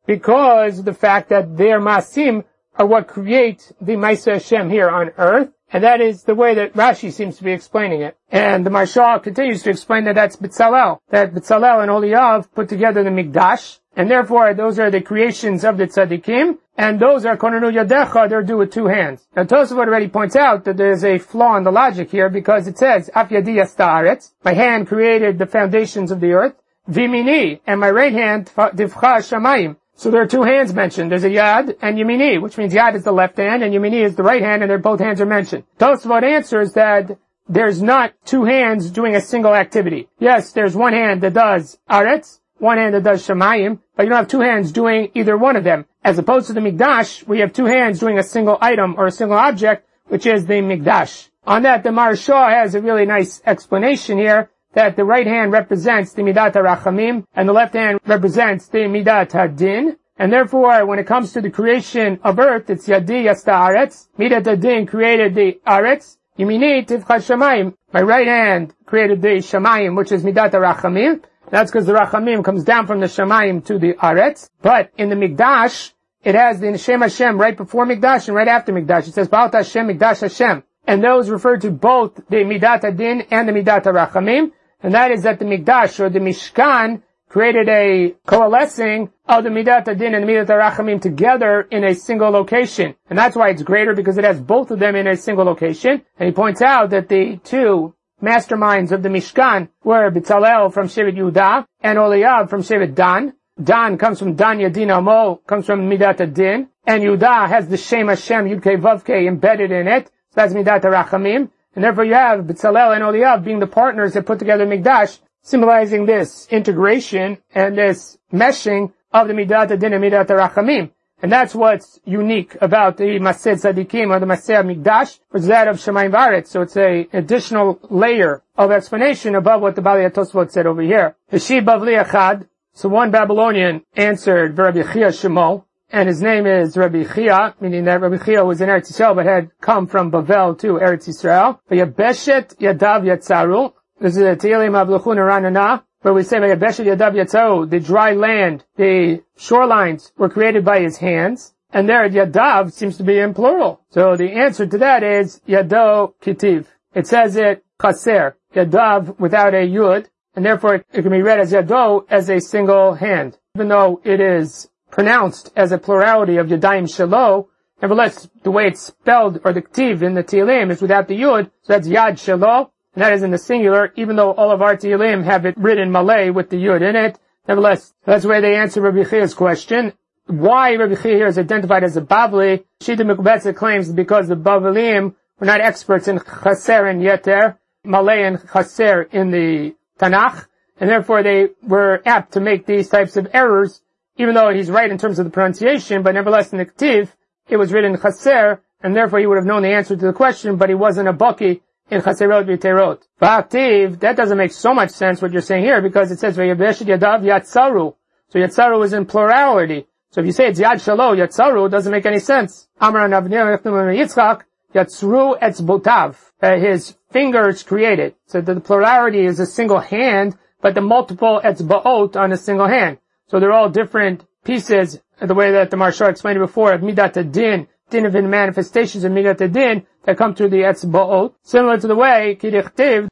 because of the fact that their Masim are what create the Maaseh Hashem here on earth. And that is the way that Rashi seems to be explaining it. And the Maharsha continues to explain that that's B'Tzalel, that B'Tzalel and Oliyav put together the Mikdash, and therefore those are the creations of the Tzaddikim, and those are Konenu Yadecha, they're due with two hands. Now Tosafot already points out that there's a flaw in the logic here, because it says, Af Yadi Yasta Haaretz, my hand created the foundations of the earth, Vimini, and my right hand, Tivcha Shamayim. So there are two hands mentioned. There's a Yad and Yemini, which means Yad is the left hand and Yemini is the right hand, and they're both hands are mentioned. Tosafot answers that there's not two hands doing a single activity. Yes, there's one hand that does Aretz, one hand that does Shamayim, but you don't have two hands doing either one of them. As opposed to the Mikdash, we have two hands doing a single item or a single object, which is the Mikdash. On that, the Maharsha has a really nice explanation here, that the right hand represents the Midat HaRachamim, and the left hand represents the Midat HaDin. And therefore, when it comes to the creation of earth, it's Yadi Yasta Haaretz. Midat HaDin created the Aretz. Yemini Tivcha Shamayim. My right hand created the Shamayim, which is Midat HaRachamim. That's because the Rachamim comes down from the Shamayim to the Aretz. But in the Mikdash, it has the Shem Hashem right before Mikdash and right after Mikdash. It says, Ba'al Hashem Mikdash Hashem. And those refer to both the Midat HaDin and the Midat HaRachamim. And that is that the Mikdash, or the Mishkan, created a coalescing of the Midat HaDin and the Midat HaRachamim together in a single location. And that's why it's greater, because it has both of them in a single location. And he points out that the two masterminds of the Mishkan were B'Tzalel from Shevet Yehuda and Oliyav from Shevet Dan. Dan comes from Dan Yadin Amo, comes from Midat HaDin. And Yehuda has the Shem Hashem Yud Kei Vav Kei embedded in it. So that's Midat HaRachamim. And therefore you have B'Tzalel and Oliyav being the partners that put together Mikdash, symbolizing this integration and this meshing of the Midat HaDin and Midat HaRachamim. And that's what's unique about the Maseh Tzadikim, or the Maseh Mikdash, which is that of Shamayim V'Aretz. So it's a additional layer of explanation above what the Bali Tosfot said over here. Hashib Bavli Echad. So one Babylonian answered, Rabbi Chia Shemo, and his name is Rabbi Chia, meaning that Rabbi Chia was in Eretz Yisrael, but had come from Bavel to Eretz Yisrael. V'yabeshet Yadav Yatzaru. This is a Tehillim of L'chun Ranana, where we say V'yabeshet Yadav Yatzaru, the dry land, the shorelines were created by his hands. And there Yadav seems to be in plural. So the answer to that is Yado Kitiv. It says it Chaser, Yadav without a Yud, and therefore it can be read as Yado as a single hand. Even though it is pronounced as a plurality of Yadayim Shelo, nevertheless, the way it's spelled, or the Ktiv in the Tehillim, is without the Yud, so that's Yad Shelo, and that is in the singular, even though all of our Tehillim have it written Malay with the Yud in it. Nevertheless, that's the way they answer Rabbi Chia's question. Why Rabbi Chia here is identified as a Bavli, Shita Mekubetza claims because the Bavliim were not experts in Chaser and Yeter, Malay and Chaser in the Tanakh, and therefore they were apt to make these types of errors, even though he's right in terms of the pronunciation, but nevertheless in the Ktiv, it was written Chaser, and therefore he would have known the answer to the question, but he wasn't a Baki in Chaserot V'Terot. V'Aktiv, that doesn't make so much sense what you're saying here, because it says V'yabeshet Yadav Yatzaru. So Yatzaru is in plurality. So if you say it's Yad Shalo, Yatzaru, it doesn't make any sense. Amar Navnir Yitzchak, Yatzru Etzbotav. Uh, his fingers created. So the plurality is a single hand, but the multiple Etzbaot on a single hand. So they're all different pieces, the way that the Maharsha explained it before, of Midat HaDin, Din of manifestations of Midat HaDin that come through the Etzbaot. Similar to the way, Kirichtiv,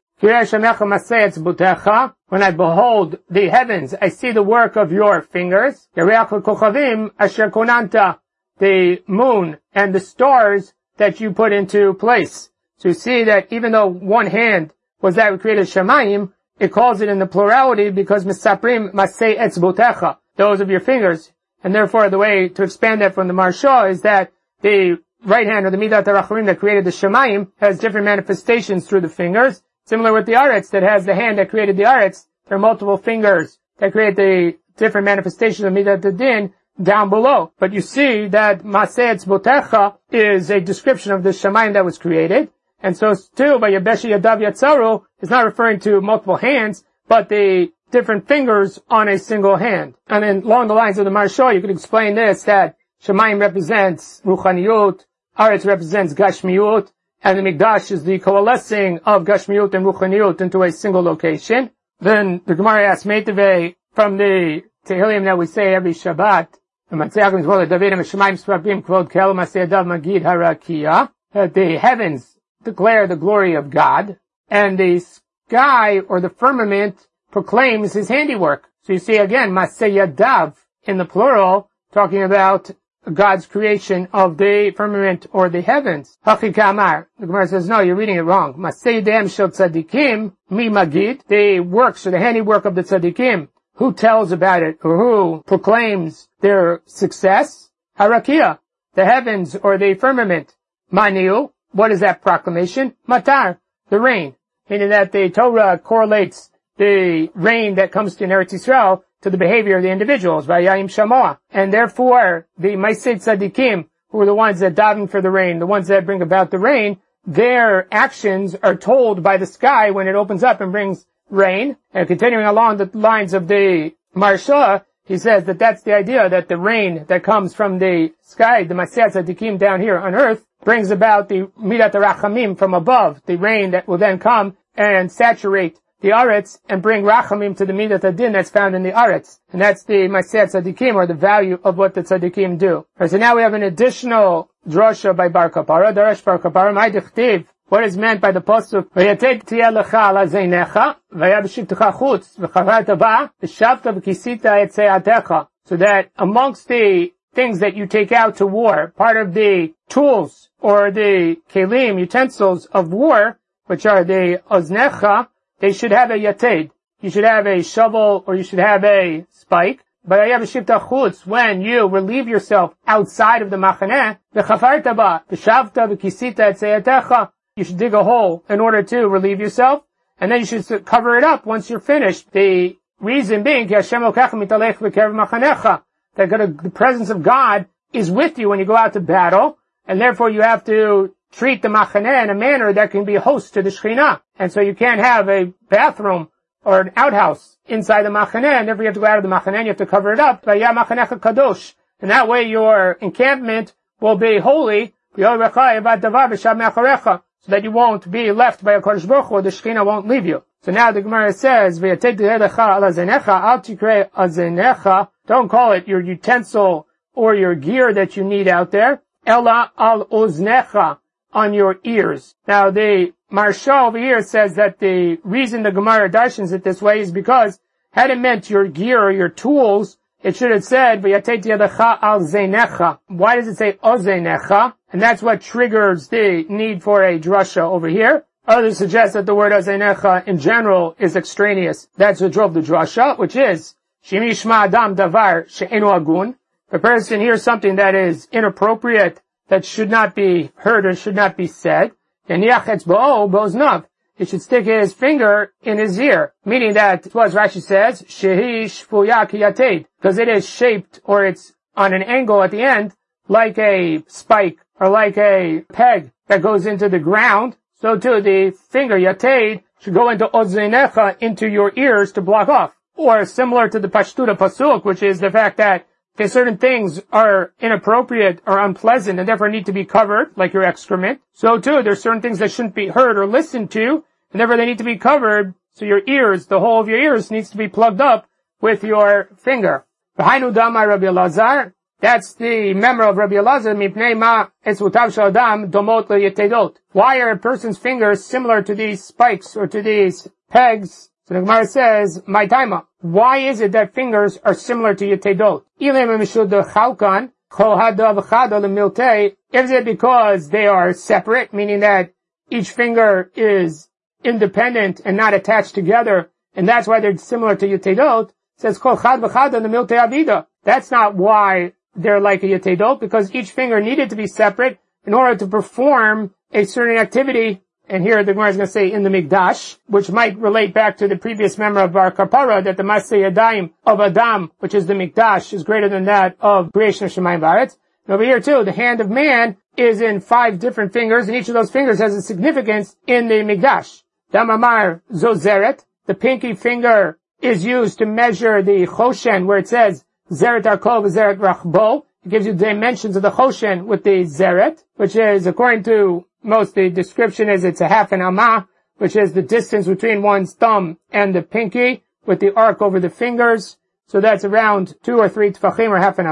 when I behold the heavens, I see the work of your fingers. The moon and the stars that you put into place. So you see that even though one hand was that created Shamayim, it calls it in the plurality because Misaprim Masei Etzbotecha, those of your fingers. And therefore the way to expand that from the Maharsha is that the right hand, or the Midat HaRachamim that created the Shamayim, has different manifestations through the fingers. Similar with the Aretz that has the hand that created the Aretz, there are multiple fingers that create the different manifestations of Midat HaDin down below. But you see that Maseh Etzbotecha is a description of the Shamayim that was created. And so too, by Yabeshi Yadav Yatzaru is not referring to multiple hands, but the different fingers on a single hand. And then along the lines of the Maharsha, you could explain this, that Shamayim represents Ruchaniyut, Aretz represents Gashmiyut, and the Mikdash is the coalescing of Gashmiyut and Ruchaniyut into a single location. Then the Gemara asks Meitaveh, from the Tehillim that we say every Shabbat, That the heavens declare the glory of God, and the sky or the firmament proclaims his handiwork. So you see again, Maseyadav in the plural, talking about God's creation of the firmament or the heavens. Hachikamar. The Gemara says, no, you're reading it wrong. Maseyadem shel tzadikim mi magid. The works or the handiwork of the tzadikim. Who tells about it or who proclaims their success? Harakia. The heavens or the firmament. Maniu. What is that proclamation? Matar. The rain. Meaning that the Torah correlates the rain that comes to Eretz Yisrael to the behavior of the individuals, Vayayim Shamoah. And therefore, the Maaseh Tzadikim, who are the ones that daven for the rain, the ones that bring about the rain, their actions are told by the sky when it opens up and brings rain. And continuing along the lines of the Marsha, he says that that's the idea, that the rain that comes from the sky, the Maaseh Tzadikim down here on earth, brings about the Midat Rachamim from above, the rain that will then come and saturate the Aretz and bring Rachamim to the Midat Adin that's found in the Aretz. And that's the Maaseh Tzadikim, or the value of what the Tzadikim do. Right, so now we have an additional drasha by Bar Kapara, Darash Bar Kapara, Mai Dichtiv. What is meant by the pasuk? V'yatek tiyeh lecha ala zeinecha, v'yabshivtecha chutz, v'chavata ba, v'shavta v'kisita et se'atecha. So that amongst the things that you take out to war, part of the tools or the kelim, utensils of war, which are the oznecha, they should have a yated. You should have a shovel or you should have a spike. But when you relieve yourself outside of the machaneh, you should dig a hole in order to relieve yourself, and then you should cover it up once you're finished. The reason being, that the presence of God is with you when you go out to battle, and therefore you have to treat the machaneh in a manner that can be a host to the Shekhinah. And so you can't have a bathroom or an outhouse inside the machaneh, and therefore you have to go out of the machaneh and you have to cover it up. Kadosh. And that way your encampment will be holy, so that you won't be left by a Kodesh Baruch Hu, or the Shekhinah won't leave you. So now the Gemara says, don't call it your utensil or your gear that you need out there. Ela al oznecha, on your ears. Now the Marsha over here says that the reason the Gemara darshans it this way is because had it meant your gear or your tools, it should have said v'yatet yadecha al zeinecha. Why does it say ozeinecha? And that's what triggers the need for a drasha over here. Others suggest that the word ozeinecha in general is extraneous. That's what drove the drasha, which is shemishma adam davar she'enu agun. The person hears something that is inappropriate, that should not be heard or should not be said, then he should stick his finger in his ear, meaning that, as Rashi says, shehi shfuya ki yated, because it is shaped or it's on an angle at the end, like a spike or like a peg that goes into the ground. So too, the finger yated should go into ozeinecha, into your ears, to block off. Or similar to the pashtuta pasuk, which is the fact that if certain things are inappropriate or unpleasant and therefore need to be covered, like your excrement, so too there's certain things that shouldn't be heard or listened to, and therefore they need to be covered, so your ears, the whole of your ears, needs to be plugged up with your finger. V'hainu damai Rabbi Elazar, that's the member of Rabbi Elazar, mipnei ma etzvotav shel adam domot le'yetedot. Why are a person's fingers similar to these spikes or to these pegs? So the Gemara says, my taima, why is it that fingers are similar to yetedot? Is it because they are separate, meaning that each finger is independent and not attached together, and that's why they're similar to yetedot? It says, kol chad v'chad l'miltei avida. That's not why they're like a yetedot, because each finger needed to be separate in order to perform a certain activity. And here the Gemara is going to say in the Mikdash, which might relate back to the previous member of Bar Kapara, that the Maaseh Yadayim of Adam, which is the Mikdash, is greater than that of creation of Shemayim V'Aretz. And over here too, the hand of man is in five different fingers, and each of those fingers has a significance in the Mikdash. Damamar Zozeret, the pinky finger is used to measure the Choshen, where it says Zeret Arko v'Zeret Rachbo. It gives you the dimensions of the Choshen with the Zeret, which is, according to most, the description is it's a half an amah, which is the distance between one's thumb and the pinky, with the arc over the fingers. So that's around two or three tefachim, or half an amah.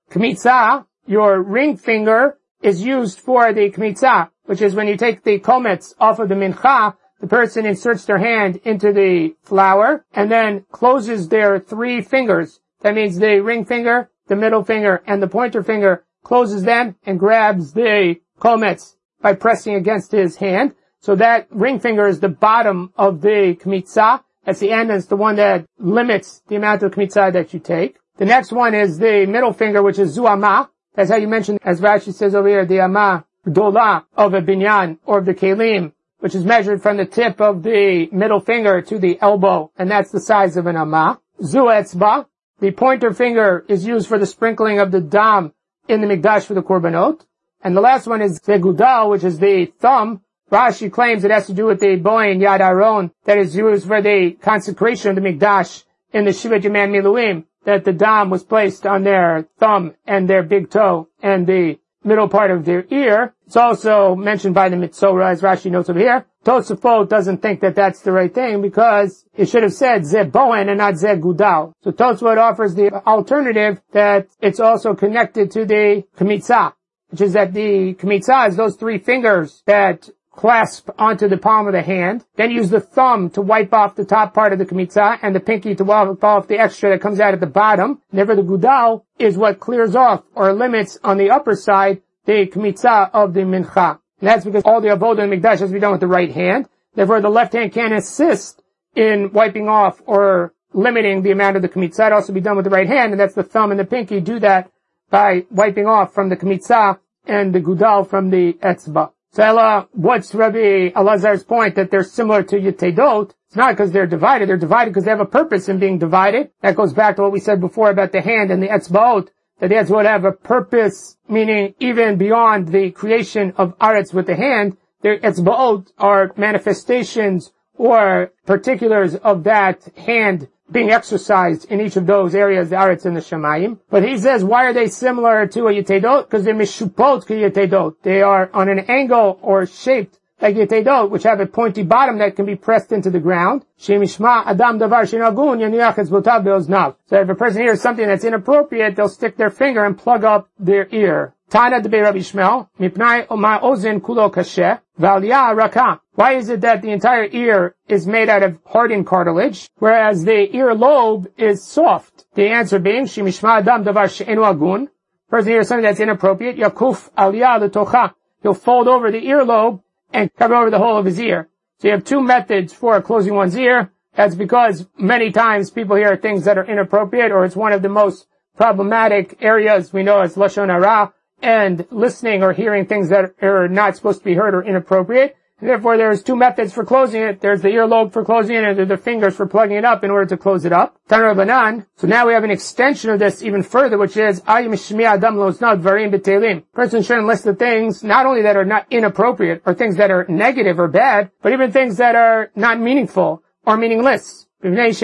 kmitzah, your ring finger, is used for the kmitzah, which is when you take the kometz off of the mincha, the person inserts their hand into the flour and then closes their three fingers. That means the ring finger, the middle finger, and the pointer finger, closes them and grabs the kometz by pressing against his hand. So that ring finger is the bottom of the kmitzah. That's the end. That's the one that limits the amount of kmitzah that you take. The next one is the middle finger, which is zu amah. That's how you mentioned, as Rashi says over here, the amah gdola of a binyan, or of the kelim, which is measured from the tip of the middle finger to the elbow, and that's the size of an amah. Zu etzba, the pointer finger, is used for the sprinkling of the dam in the mikdash for the korbanot. And the last one is zegudal, which is the thumb. Rashi claims it has to do with the boin yad aron that is used for the consecration of the mikdash in the Shivat Yemei Miluim, that the dam was placed on their thumb and their big toe and the middle part of their ear. It's also mentioned by the Mitzorah, as Rashi notes over here. Tosafot doesn't think that that's the right thing because it should have said ze bohen and not ze gudal. So Tosafot offers the alternative that it's also connected to the kmitzah, which is that the kmitzah is those three fingers that clasp onto the palm of the hand, then use the thumb to wipe off the top part of the kmitzah and the pinky to wipe off the extra that comes out at the bottom. Never the gudal is what clears off or limits on the upper side the kmitzah of the mincha. And that's because all the avodah in mikdash has to be done with the right hand. Therefore, the left hand can't assist in wiping off or limiting the amount of the kmitzah. It also be done with the right hand, and that's the thumb and the pinky do that by wiping off from the kmitzah and the gudal from the etzba. So Ella, what's Rabbi Elazar's point that they're similar to Yetedot? It's not because they're divided. They're divided because they have a purpose in being divided. That goes back to what we said before about the hand and the etzbaot, that the etzbaot have a purpose, meaning even beyond the creation of aretz with the hand, their etzbaot are manifestations or particulars of that hand being exercised in each of those areas, the aretz and the shamayim. But he says, why are they similar to a yetedot? Because they're mishupot ki yetedot. They are on an angle or shaped like yetedot, which have a pointy bottom that can be pressed into the ground. Shemishma adam davar shenagun yaniach etzbotav beoznav. So if a person hears something that's inappropriate, they'll stick their finger and plug up their ear. Tana de Rabbi Shmuel, mipnai ma ozen kulo kasheh, v'aliyah raka. Why is it that the entire ear is made out of hardened cartilage, whereas the ear lobe is soft? The answer being, shemishma adam davar she'enu agun. Person hears something that's inappropriate, yakuf aliyah l'tocha. He'll fold over the earlobe and cover over the whole of his ear. So you have two methods for closing one's ear. That's because many times people hear things that are inappropriate, or it's one of the most problematic areas we know as lashon hara, and listening or hearing things that are not supposed to be heard or inappropriate. And therefore, there's two methods for closing it. There's the earlobe for closing it, and there's the fingers for plugging it up in order to close it up. Tanar Banan. So now we have an extension of this even further, which is Ayim Shmiya Adam Lo Znad Varim B'Telim. Person shouldn't list the things not only that are not inappropriate or things that are negative or bad, but even things that are not meaningful or meaningless. Because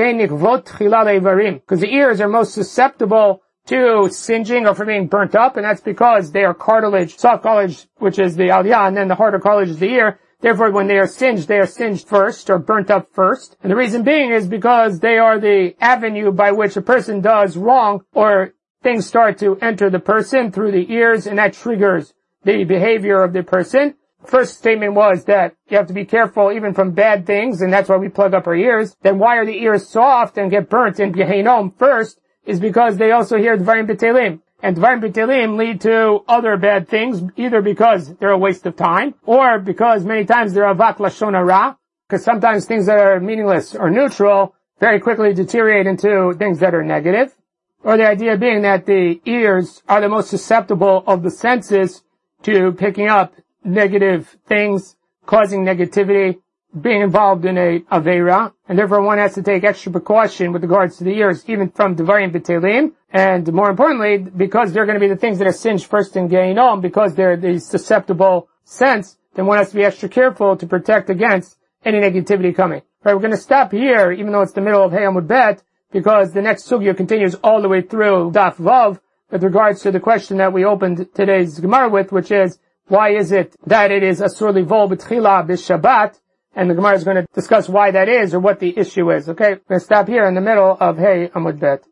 the ears are most susceptible to singeing or for being burnt up, and that's because they are cartilage, soft cartilage, which is the aliyah, and then the harder cartilage is the ear. Therefore, when they are singed, they are singed first, or burnt up first. And the reason being is because they are the avenue by which a person does wrong, or things start to enter the person through the ears, and that triggers the behavior of the person. First statement was that you have to be careful even from bad things, and that's why we plug up our ears. Then why are the ears soft and get burnt in Gehenom first? Is because they also hear Dvarim B'Telim. And Dvarim B'Telim lead to other bad things, either because they're a waste of time, or because many times they're Avat Lashon Hara, because sometimes things that are meaningless or neutral very quickly deteriorate into things that are negative. Or the idea being that the ears are the most susceptible of the senses to picking up negative things, causing negativity, being involved in a Aveira, and therefore one has to take extra precaution with regards to the ears, even from Devarim B'Telim, and more importantly, because they're going to be the things that are singed first in Gehinom, because they're the susceptible sense, then one has to be extra careful to protect against any negativity coming. Right, we're going to stop here, even though it's the middle of Hey Amud Bet, because the next sugya continues all the way through Daf Vav, with regards to the question that we opened today's Gemara with, which is, why is it that it is Asur Livol B'Tchila B'Shabbat? And the Gemara is going to discuss why that is or what the issue is. Okay, we're going to stop here in the middle of Hey Amud Bet.